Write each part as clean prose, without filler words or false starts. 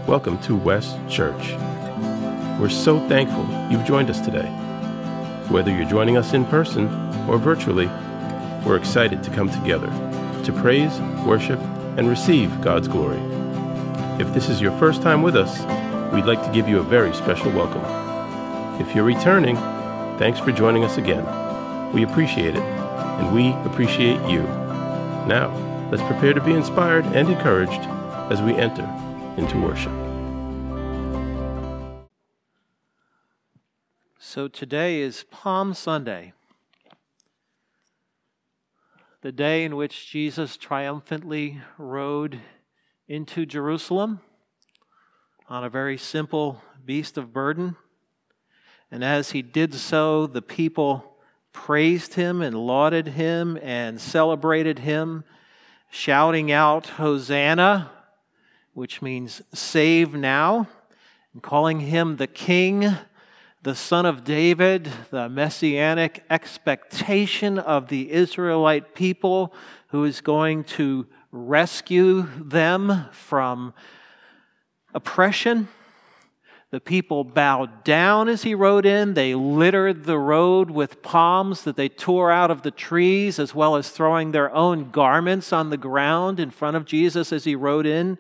Welcome to West Church. We're so thankful you've joined us today. Whether you're joining us in person or virtually, we're excited to come together to praise, worship, and receive God's glory. If this is your first time with us, we'd like to give you a very special welcome. If you're returning, thanks for joining us again. We appreciate it, and we appreciate you. Now, let's prepare to be inspired and encouraged as we enter into worship. So today is Palm Sunday, the day in which Jesus triumphantly rode into Jerusalem on a very simple beast of burden. And as he did so, the people praised him and lauded him and celebrated him, shouting out, "Hosanna," which means save now, and calling him the King, the Son of David, the messianic expectation of the Israelite people who is going to rescue them from oppression. The people bowed down as he rode in. They littered the road with palms that they tore out of the trees, as well as throwing their own garments on the ground in front of Jesus as he rode in.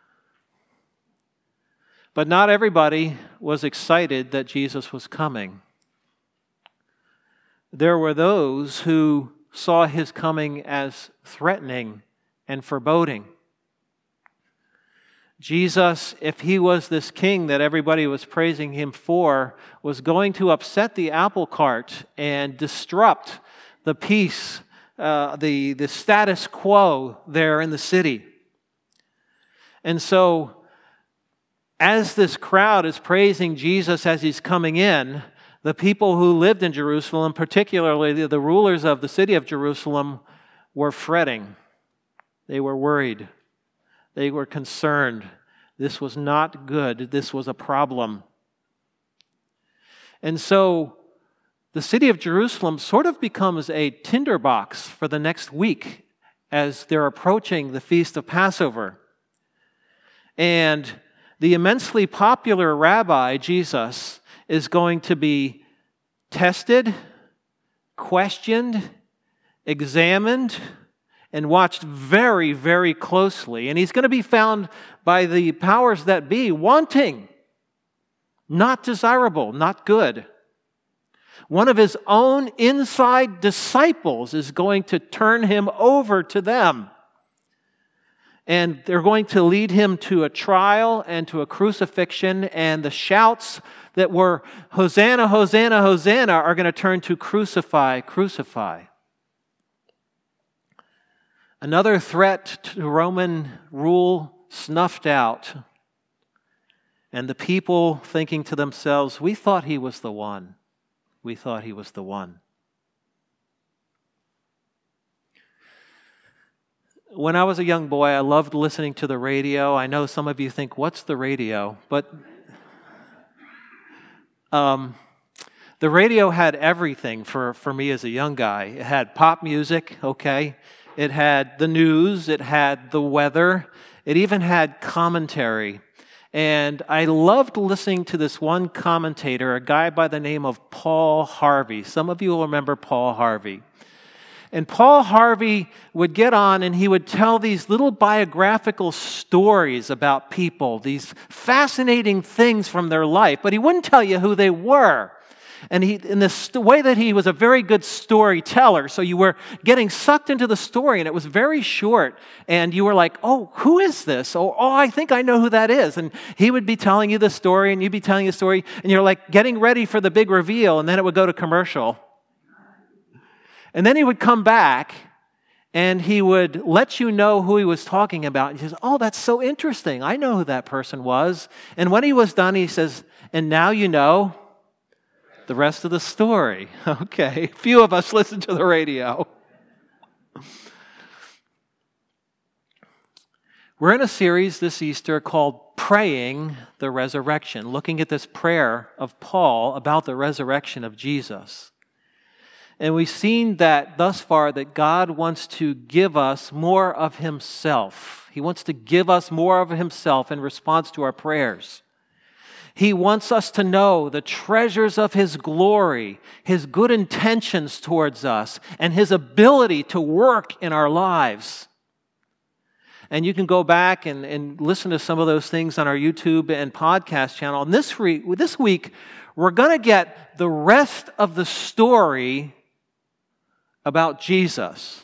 But not everybody was excited that Jesus was coming. There were those who saw his coming as threatening and foreboding. Jesus, if he was this king that everybody was praising him for, was going to upset the apple cart and disrupt the peace, the status quo there in the city. And so, as this crowd is praising Jesus as he's coming in, the people who lived in Jerusalem, particularly the rulers of the city of Jerusalem, were fretting. They were worried. They were concerned. This was not good. This was a problem. And so the city of Jerusalem sort of becomes a tinderbox for the next week as they're approaching the Feast of Passover. And the immensely popular rabbi, Jesus, is going to be tested, questioned, examined, and watched very, very closely. And he's going to be found by the powers that be wanting, not desirable, not good. One of his own inside disciples is going to turn him over to them. And they're going to lead him to a trial and to a crucifixion. And the shouts that were, "Hosanna, Hosanna, Hosanna," are going to turn to "Crucify, crucify." Another threat to Roman rule snuffed out. And the people thinking to themselves, "We thought he was the one. We thought he was the one." When I was a young boy, I loved listening to the radio. I know some of you think, "What's the radio?" But the radio had everything for me as a young guy. It had pop music, okay? It had the news. It had the weather. It even had commentary. And I loved listening to this one commentator, a guy by the name of Paul Harvey. Some of you will remember Paul Harvey. And Paul Harvey would get on and he would tell these little biographical stories about people, these fascinating things from their life, but he wouldn't tell you who they were. And in this way that he was a very good storyteller, so you were getting sucked into the story, and it was very short, and you were like, "Oh, who is this? Oh, I think I know who that is." And he would be telling you the story, and you'd be telling the story, and you're like getting ready for the big reveal, and then it would go to commercial. And then he would come back, and he would let you know who he was talking about. He says, "Oh, that's so interesting. I know who that person was." And when he was done, he says, "And now you know the rest of the story." Okay, few of us listen to the radio. We're in a series this Easter called Praying the Resurrection, looking at this prayer of Paul about the resurrection of Jesus. And we've seen that thus far that God wants to give us more of Himself. He wants to give us more of Himself in response to our prayers. He wants us to know the treasures of His glory, His good intentions towards us, and His ability to work in our lives. And you can go back and listen to some of those things on our YouTube and podcast channel. And this week, we're going to get the rest of the story about Jesus.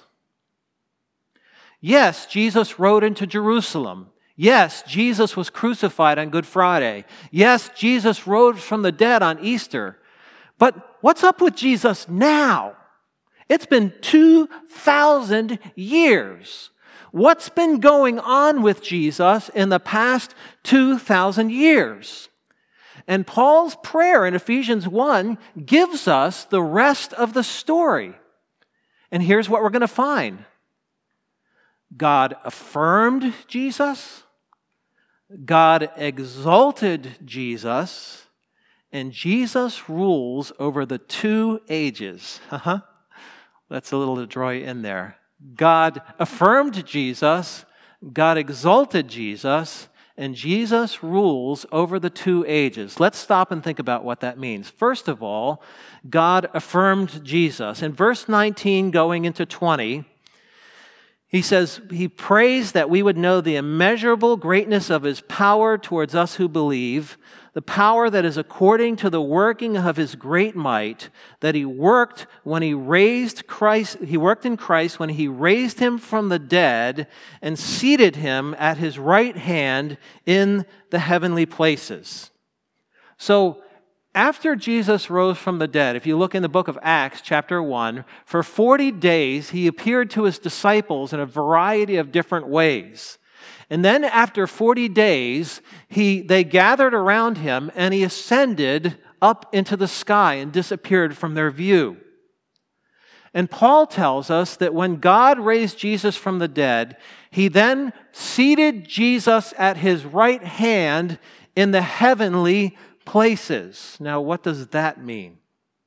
Yes, Jesus rode into Jerusalem. Yes, Jesus was crucified on Good Friday. Yes, Jesus rose from the dead on Easter. But what's up with Jesus now? It's been 2,000 years. What's been going on with Jesus in the past 2,000 years? And Paul's prayer in Ephesians 1 gives us the rest of the story. And here's what we're going to find. God affirmed Jesus, God exalted Jesus, and Jesus rules over the 2 ages. That's a little to draw you in there. God affirmed Jesus, God exalted Jesus, and Jesus rules over the 2 ages. Let's stop and think about what that means. First of all, God affirmed Jesus. In verse 19 going into 20, he says, He prays that we would know the immeasurable greatness of His power towards us who believe, the power that is according to the working of His great might, that He worked when He raised Christ. He worked in Christ when He raised Him from the dead and seated Him at His right hand in the heavenly places. So, after Jesus rose from the dead, if you look in the book of Acts, chapter 1, for 40 days He appeared to His disciples in a variety of different ways. And then after 40 days, they gathered around Him and He ascended up into the sky and disappeared from their view. And Paul tells us that when God raised Jesus from the dead, He then seated Jesus at His right hand in the heavenly places. Now, what does that mean?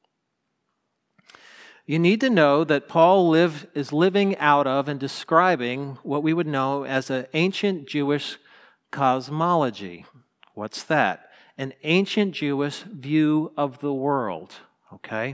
You need to know that Paul is living out of and describing what we would know as an ancient Jewish cosmology. What's that? An ancient Jewish view of the world, okay?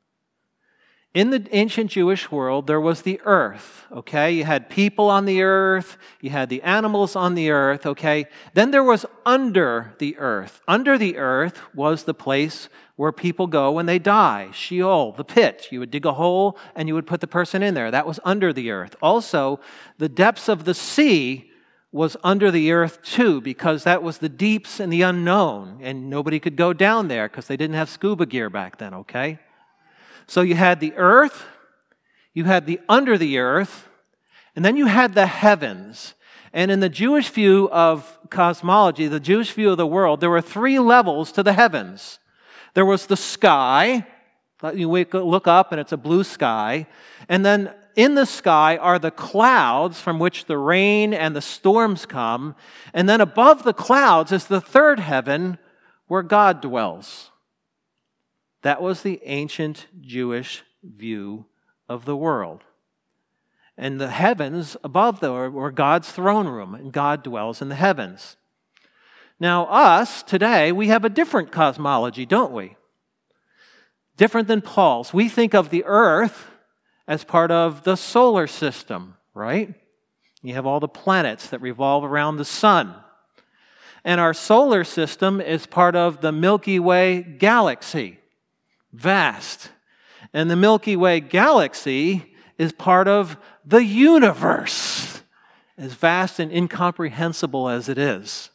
In the ancient Jewish world, there was the earth, okay? You had people on the earth, you had the animals on the earth, okay? Then there was under the earth. Under the earth was the place where people go when they die, Sheol, the pit. You would dig a hole and you would put the person in there. That was under the earth. Also, the depths of the sea was under the earth too, because that was the deeps and the unknown, and nobody could go down there because they didn't have scuba gear back then, okay? So you had the earth, you had the under the earth, and then you had the heavens. And in the Jewish view of cosmology, the Jewish view of the world, there were 3 levels to the heavens. There was the sky. You look up and it's a blue sky. And then in the sky are the clouds from which the rain and the storms come. And then above the clouds is the 3rd heaven where God dwells. That was the ancient Jewish view of the world. And the heavens above there were God's throne room, and God dwells in the heavens. Now, us, today, we have a different cosmology, don't we? Different than Paul's. We think of the earth as part of the solar system, right? You have all the planets that revolve around the sun. And our solar system is part of the Milky Way galaxy. Vast. And the Milky Way galaxy is part of the universe, as vast and incomprehensible as it is.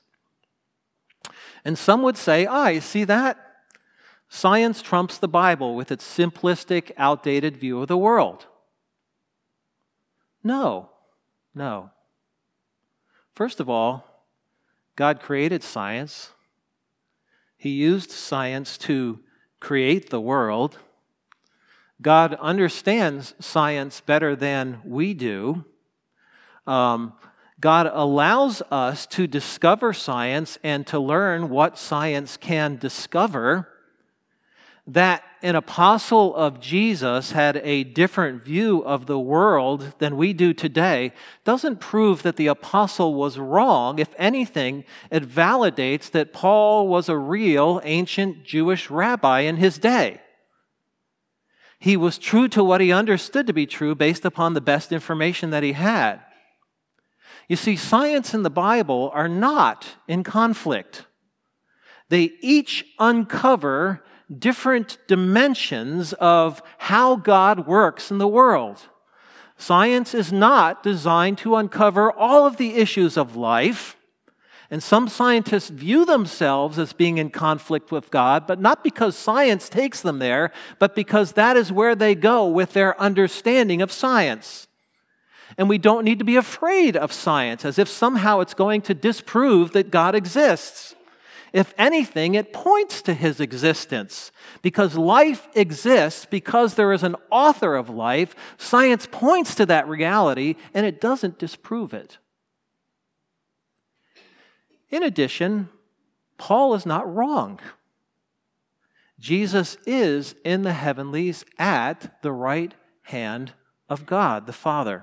And some would say, you see that? Science trumps the Bible with its simplistic, outdated view of the world. No. First of all, God created science. He used science to create the world. God understands science better than we do. God allows us to discover science and to learn what science can discover. that an apostle of Jesus had a different view of the world than we do today doesn't prove that the apostle was wrong. If anything, it validates that Paul was a real ancient Jewish rabbi in his day. He was true to what he understood to be true based upon the best information that he had. You see, science and the Bible are not in conflict. They each uncover different dimensions of how God works in the world. Science is not designed to uncover all of the issues of life, and some scientists view themselves as being in conflict with God, but not because science takes them there, but because that is where they go with their understanding of science. And we don't need to be afraid of science as if somehow it's going to disprove that God exists. If anything, it points to his existence. Because life exists, because there is an author of life, science points to that reality, and it doesn't disprove it. In addition, Paul is not wrong. Jesus is in the heavenlies at the right hand of God, the Father.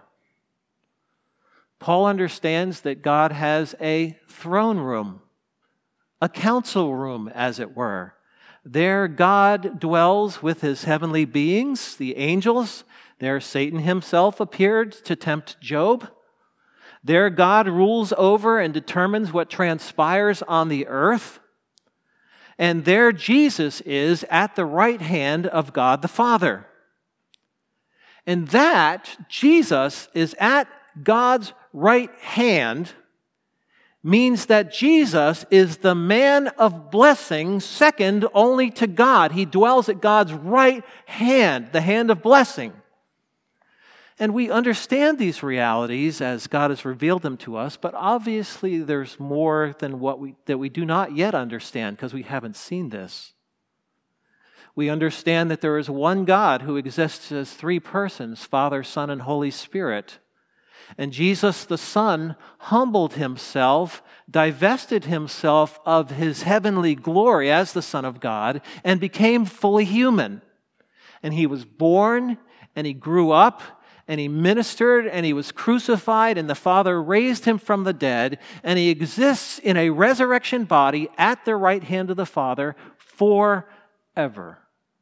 Paul understands that God has a throne room, a council room, as it were. There God dwells with his heavenly beings, the angels. There Satan himself appeared to tempt Job. There God rules over and determines what transpires on the earth. And there Jesus is at the right hand of God the Father. And that Jesus is at God's right hand means that Jesus is the man of blessing, second only to God. He dwells at God's right hand, the hand of blessing. And we understand these realities as God has revealed them to us, but obviously there's more than that we do not yet understand because we haven't seen this. We understand that there is one God who exists as three persons, Father, Son, and Holy Spirit. And Jesus the Son humbled himself, divested himself of his heavenly glory as the Son of God, and became fully human. And he was born, and he grew up, and he ministered, and he was crucified, and the Father raised him from the dead, and he exists in a resurrection body at the right hand of the Father forever.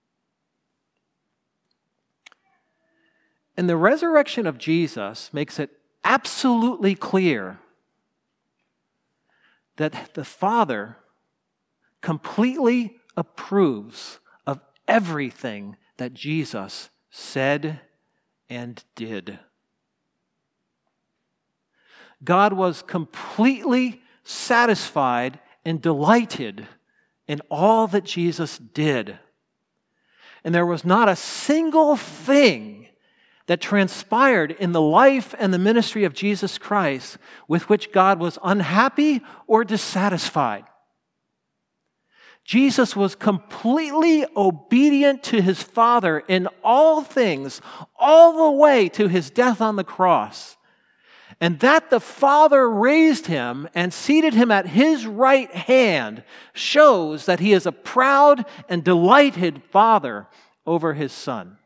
And the resurrection of Jesus makes it absolutely clear that the Father completely approves of everything that Jesus said and did. God was completely satisfied and delighted in all that Jesus did. And there was not a single thing that transpired in the life and the ministry of Jesus Christ with which God was unhappy or dissatisfied. Jesus was completely obedient to his Father in all things, all the way to his death on the cross. And that the Father raised him and seated him at his right hand shows that he is a proud and delighted Father over his Son.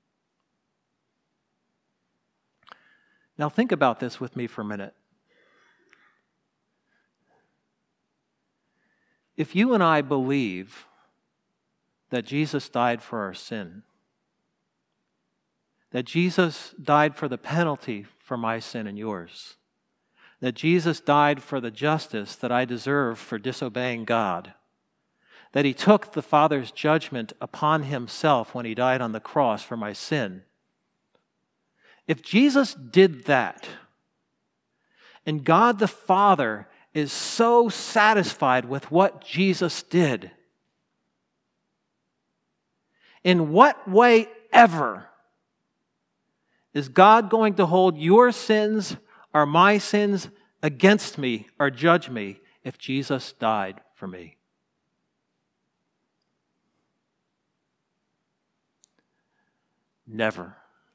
Now think about this with me for a minute. If you and I believe that Jesus died for our sin, that Jesus died for the penalty for my sin and yours, that Jesus died for the justice that I deserve for disobeying God, that he took the Father's judgment upon himself when he died on the cross for my sin. If Jesus did that, and God the Father is so satisfied with what Jesus did, in what way ever is God going to hold your sins or my sins against me or judge me if Jesus died for me? Never.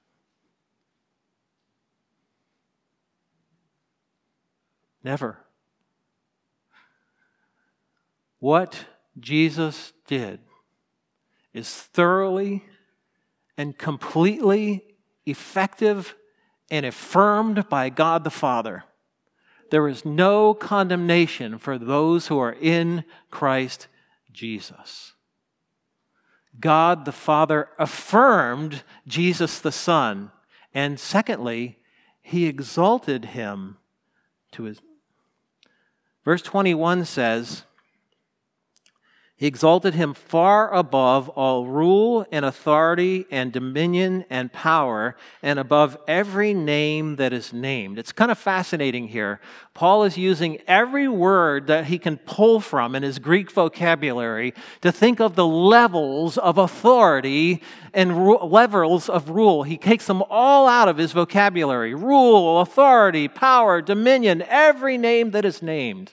Never. What Jesus did is thoroughly and completely effective and affirmed by God the Father. There is no condemnation for those who are in Christ Jesus. God the Father affirmed Jesus the Son, and secondly, He exalted Him to His... Verse 21 says, He exalted Him far above all rule and authority and dominion and power, and above every name that is named. It's kind of fascinating here. Paul is using every word that he can pull from in his Greek vocabulary to think of the levels of authority and levels of rule. He takes them all out of his vocabulary. Rule, authority, power, dominion, every name that is named.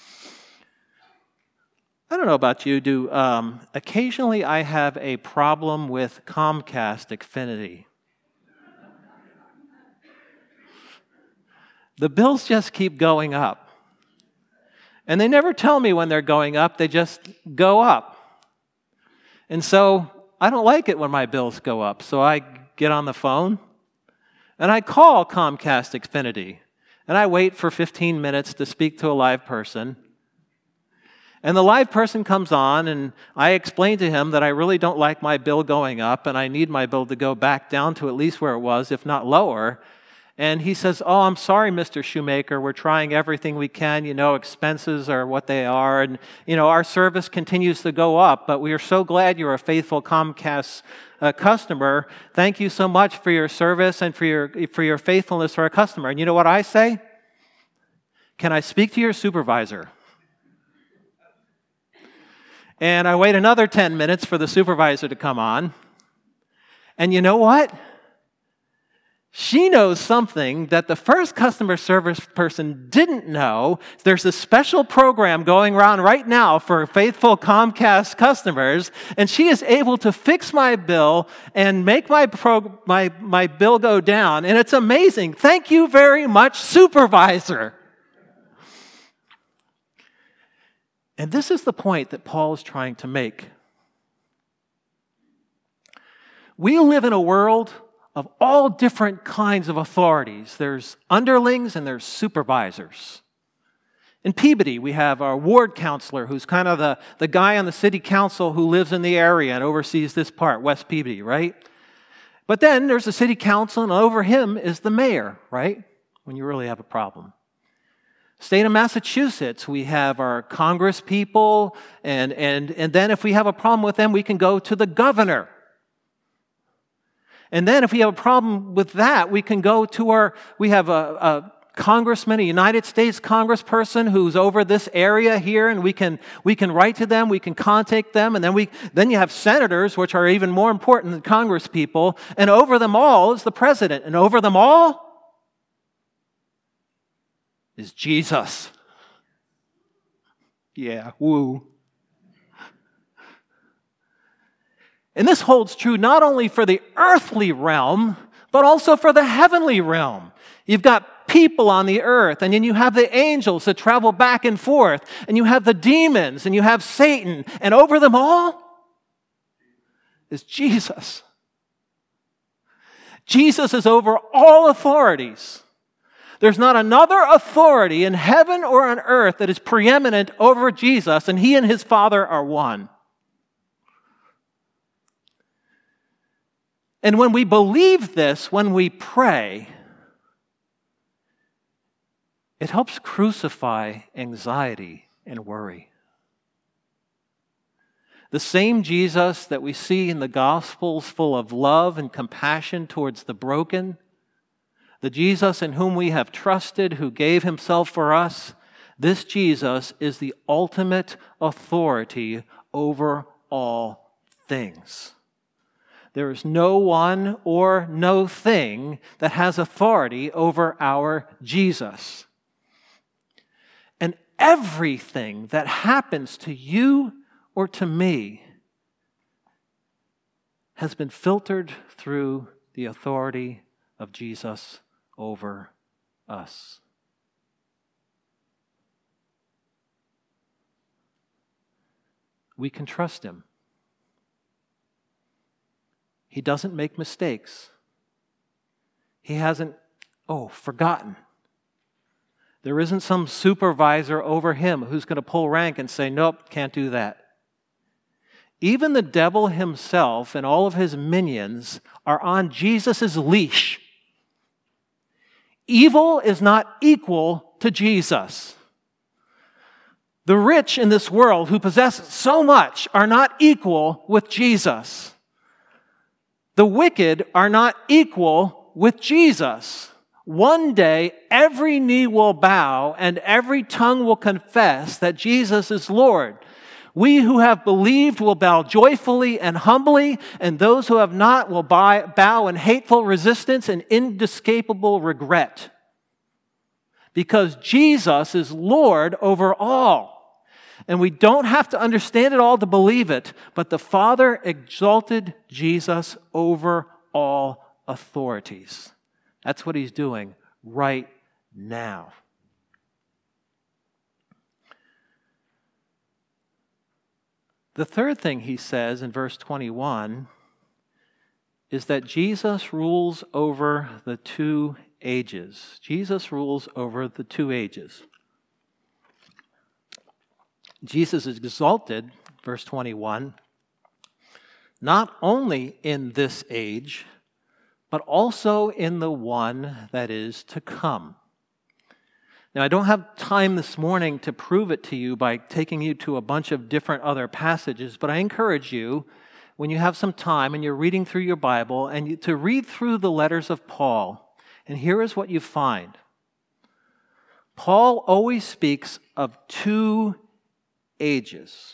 I don't know about you. Occasionally I have a problem with Comcast Xfinity. The bills just keep going up. And they never tell me when they're going up, they just go up. And so I don't like it when my bills go up. So I get on the phone and I call Comcast Xfinity. And I wait for 15 minutes to speak to a live person. And the live person comes on, and I explain to him that I really don't like my bill going up, and I need my bill to go back down to at least where it was, if not lower. And he says, "Oh, I'm sorry, Mr. Shoemaker. We're trying everything we can. Expenses are what they are, and, our service continues to go up, but we are so glad you're a faithful Comcast customer. Thank you so much for your service and for your faithfulness to our customer." And you know what I say? "Can I speak to your supervisor?" And I wait another 10 minutes for the supervisor to come on. And you know what? She knows something that the first customer service person didn't know. There's a special program going around right now for faithful Comcast customers, and she is able to fix my bill and make my bill go down. And it's amazing. Thank you very much, supervisor. And this is the point that Paul is trying to make. We live in a world of all different kinds of authorities. There's underlings and there's supervisors. In Peabody, we have our ward counselor, who's kind of the guy on the city council who lives in the area and oversees this part, West Peabody, right? But then there's the city council, and over him is the mayor, right? When you really have a problem. State of Massachusetts, we have our Congress people, and then if we have a problem with them, we can go to the governor. And then if we have a problem with that, we can go to we have a congressman, a United States congressperson who's over this area here, and we can write to them, we can contact them, and then you have senators, which are even more important than Congress people, and over them all is the president, and over them all is Jesus. Yeah, woo. And this holds true not only for the earthly realm, but also for the heavenly realm. You've got people on the earth, and then you have the angels that travel back and forth, and you have the demons, and you have Satan, and over them all is Jesus. Jesus is over all authorities. There's not another authority in heaven or on earth that is preeminent over Jesus, and He and His Father are one. And when we believe this, when we pray, it helps crucify anxiety and worry. The same Jesus that we see in the Gospels, full of love and compassion towards the broken, the Jesus in whom we have trusted, who gave Himself for us, this Jesus is the ultimate authority over all things. There is no one or no thing that has authority over our Jesus. And everything that happens to you or to me has been filtered through the authority of Jesus over us. We can trust Him. He doesn't make mistakes. He hasn't, forgotten. There isn't some supervisor over him who's going to pull rank and say, nope, can't do that. Even the devil himself and all of his minions are on Jesus' leash. Evil is not equal to Jesus. The rich in this world who possess so much are not equal with Jesus. The wicked are not equal with Jesus. One day, every knee will bow and every tongue will confess that Jesus is Lord. We who have believed will bow joyfully and humbly, and those who have not will bow in hateful resistance and inescapable regret. Because Jesus is Lord over all. And we don't have to understand it all to believe it, but the Father exalted Jesus over all authorities. That's what he's doing right now. The third thing he says in verse 21 is that Jesus rules over the two ages. Jesus rules over the two ages. Jesus is exalted, verse 21, not only in this age, but also in the one that is to come. Now, I don't have time this morning to prove it to you by taking you to a bunch of different other passages, but I encourage you, when you have some time and you're reading through your Bible, and to read through the letters of Paul. And here is what you find. Paul always speaks of two ages.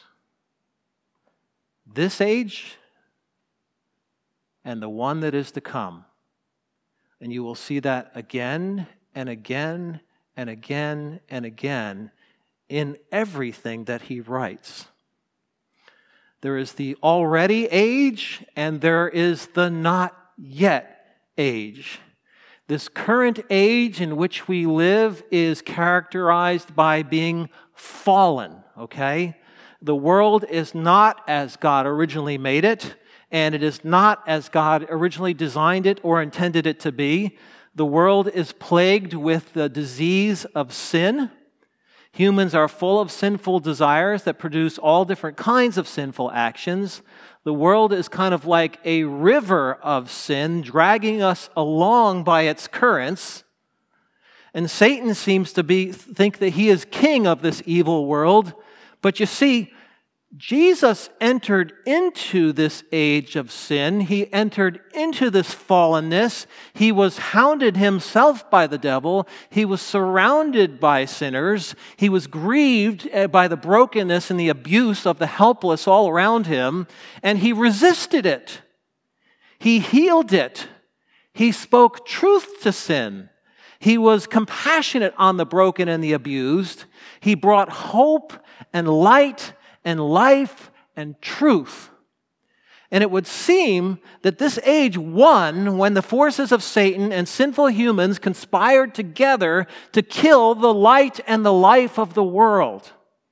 This age and the one that is to come. And you will see that again and again and again and again in everything that he writes. There is the already age and there is the not yet age. This current age in which we live is characterized by being fallen, okay? The world is not as God originally made it, and it is not as God originally designed it or intended it to be. The world is plagued with the disease of sin. Humans are full of sinful desires that produce all different kinds of sinful actions. The world is kind of like a river of sin dragging us along by its currents. And Satan seems to think that he is king of this evil world. But you see, Jesus entered into this age of sin. He entered into this fallenness. He was hounded himself by the devil. He was surrounded by sinners. He was grieved by the brokenness and the abuse of the helpless all around him. And he resisted it. He healed it. He spoke truth to sin. He was compassionate on the broken and the abused. He brought hope and light and life and truth. And it would seem that this age won when the forces of Satan and sinful humans conspired together to kill the light and the life of the world.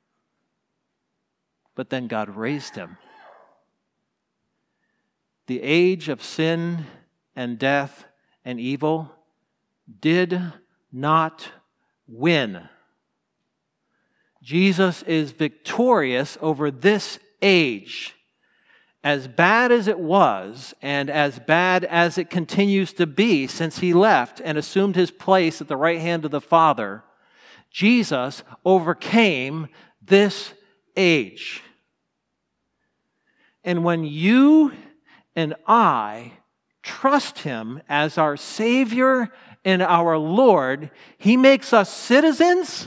But then God raised him. The age of sin and death and evil did not win. Jesus is victorious over this age. As bad as it was, and as bad as it continues to be since he left and assumed his place at the right hand of the Father, Jesus overcame this age. And when you and I trust him as our Savior and our Lord, he makes us citizens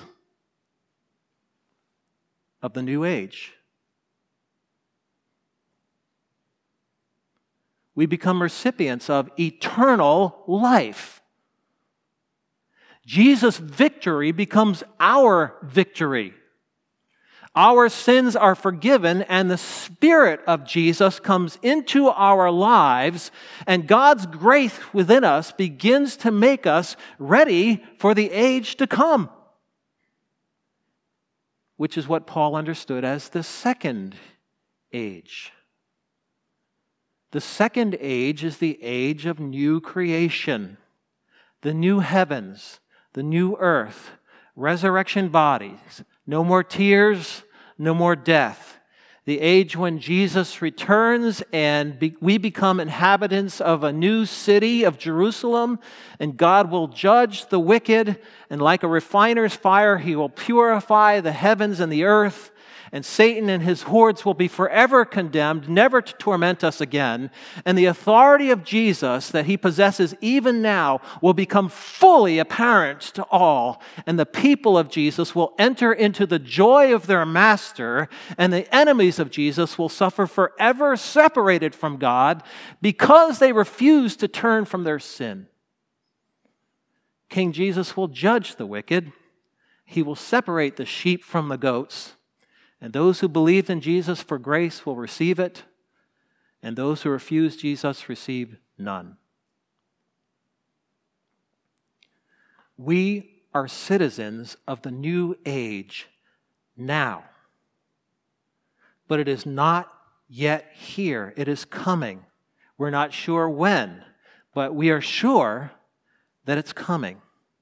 of the new age. We become recipients of eternal life. Jesus' victory becomes our victory. Our sins are forgiven, and the Spirit of Jesus comes into our lives, and God's grace within us begins to make us ready for the age to come, which is what Paul understood as the second age. The second age is the age of new creation, the new heavens, the new earth, resurrection bodies, no more tears, no more death. The age when Jesus returns and we become inhabitants of a new city of Jerusalem, and God will judge the wicked, and like a refiner's fire, He will purify the heavens and the earth, and Satan and his hordes will be forever condemned, never to torment us again. And the authority of Jesus that He possesses even now will become fully apparent to all. And the people of Jesus will enter into the joy of their master, and the enemies of Jesus will suffer forever separated from God because they refuse to turn from their sin. King Jesus will judge the wicked. He will separate the sheep from the goats. And those who believed in Jesus for grace will receive it, and those who refuse Jesus receive none. We are citizens of the new age now, but it is not yet here. It is coming. We're not sure when, but we are sure that it's coming.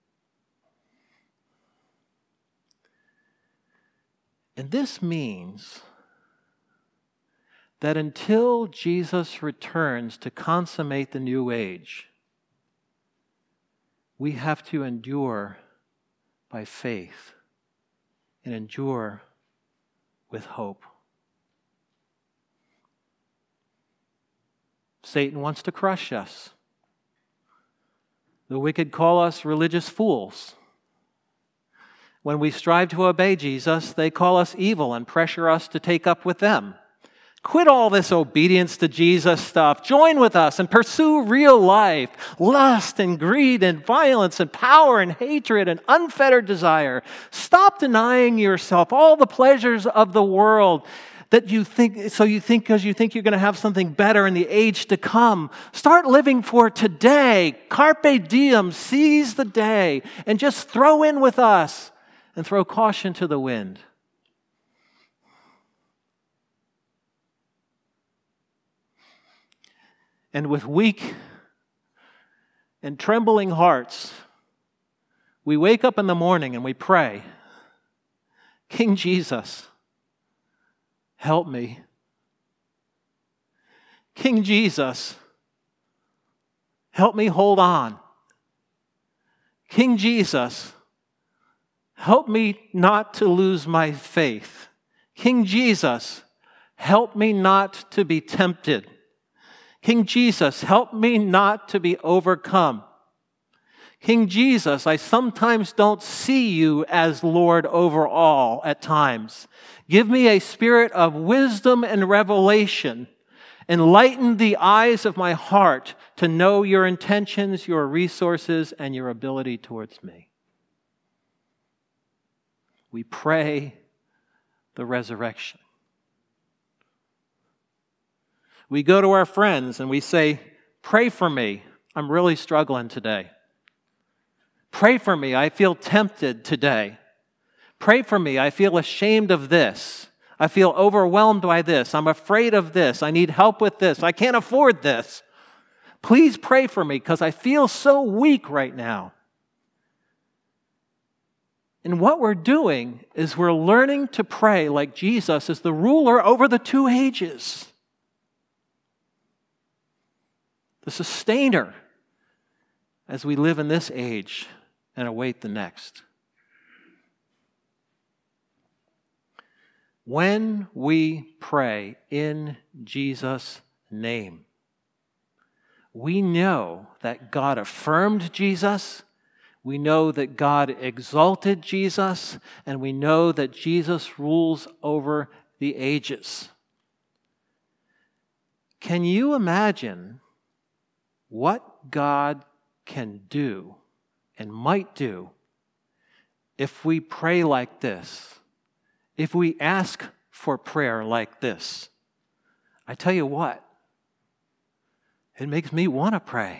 And this means that until Jesus returns to consummate the new age, we have to endure by faith and endure with hope. Satan wants to crush us. The wicked call us religious fools. When we strive to obey Jesus, they call us evil and pressure us to take up with them. Quit all this obedience to Jesus stuff. Join with us and pursue real life, lust and greed and violence and power and hatred and unfettered desire. Stop denying yourself all the pleasures of the world that you think because you think you're going to have something better in the age to come. Start living for today. Carpe diem, seize the day, and just throw in with us. And throw caution to the wind. And with weak and trembling hearts, we wake up in the morning and we pray, King Jesus, help me. King Jesus, help me hold on. King Jesus, help me not to lose my faith. King Jesus, help me not to be tempted. King Jesus, help me not to be overcome. King Jesus, I sometimes don't see you as Lord over all at times. Give me a spirit of wisdom and revelation. Enlighten the eyes of my heart to know your intentions, your resources, and your ability towards me. We pray the resurrection. We go to our friends and we say, pray for me. I'm really struggling today. Pray for me. I feel tempted today. Pray for me. I feel ashamed of this. I feel overwhelmed by this. I'm afraid of this. I need help with this. I can't afford this. Please pray for me because I feel so weak right now. And what we're doing is we're learning to pray like Jesus is the ruler over the two ages. The sustainer as we live in this age and await the next. When we pray in Jesus' name, we know that God affirmed Jesus. We know that God exalted Jesus, and we know that Jesus rules over the ages. Can you imagine what God can do and might do if we pray like this, if we ask for prayer like this? I tell you what, it makes me want to pray.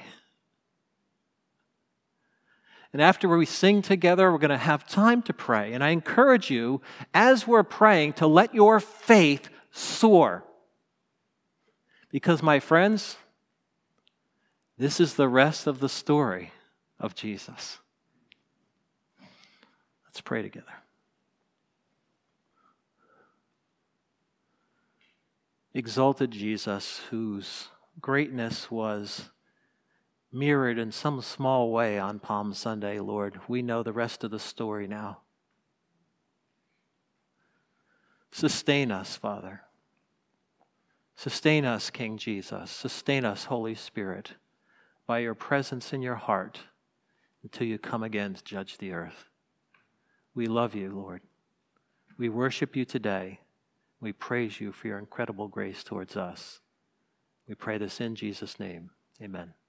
And after we sing together, we're going to have time to pray. And I encourage you, as we're praying, to let your faith soar. Because, my friends, this is the rest of the story of Jesus. Let's pray together. Exalted Jesus, whose greatness was mirrored in some small way on Palm Sunday, Lord, we know the rest of the story now. Sustain us, Father. Sustain us, King Jesus. Sustain us, Holy Spirit, by your presence in your heart until you come again to judge the earth. We love you, Lord. We worship you today. We praise you for your incredible grace towards us. We pray this in Jesus' name. Amen.